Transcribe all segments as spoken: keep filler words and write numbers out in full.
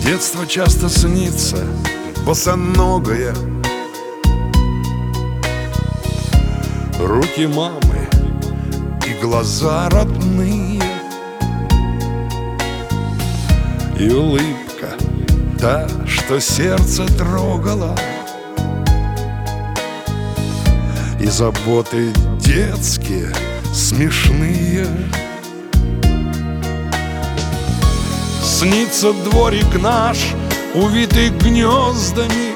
Детство часто снится босоногое, руки мамы и глаза родные, и улыбка та, что сердце трогала, и заботы детские смешные. Снится дворик наш, увитый гнездами,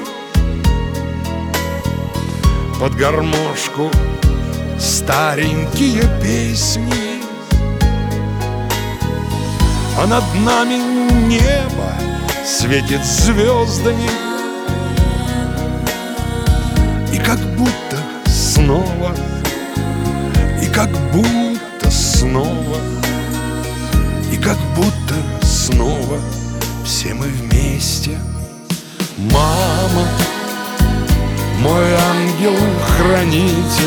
под гармошку старенькие песни, а над нами небо светит звездами, и как будто снова, и как будто снова, и как будто снова все мы вместе. Мама, мой ангел-хранитель,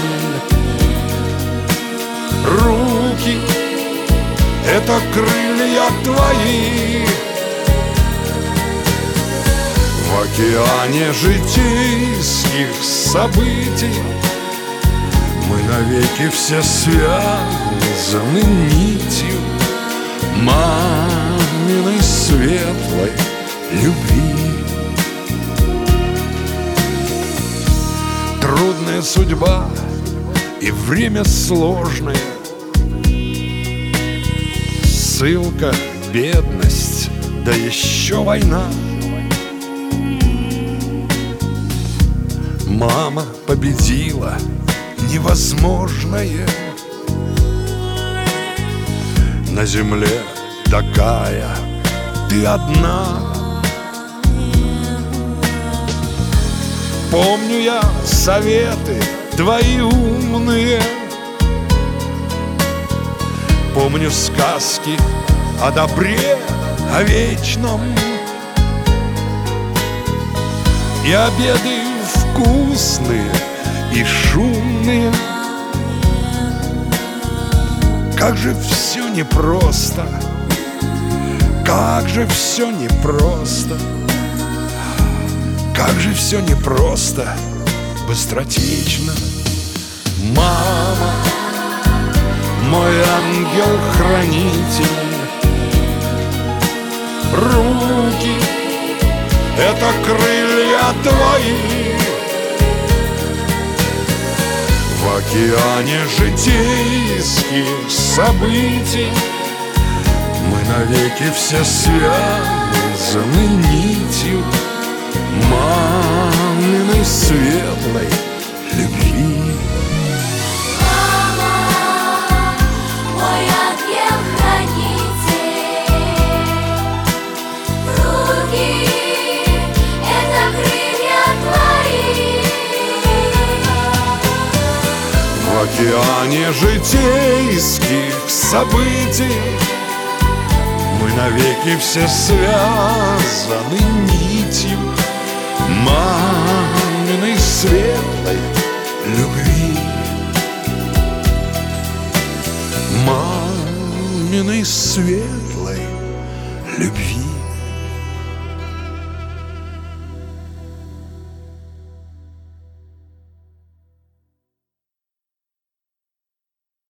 руки — это крылья твои. В океане житейских событий мы навеки все связаны нитью маминой светлой любви. Трудная судьба и время сложное, ссылка, бедность, да еще война. Мама победила невозможное. На земле такая ты одна. Помню я советы твои умные, помню сказки о добре, о вечном, и обеды вкусные и шумные. Как же все непросто, как же все непросто, как же все непросто, быстротечно. Мама, мой ангел-хранитель, руки — это крылья твои. В океане житейских событий мы навеки все связаны нитью маминой светлой любви. Мама, мой ангел-хранитель, руки — это крылья твои. В океане житейских событий мы навеки все связаны нитью маминой светлой любви. Маминой светлой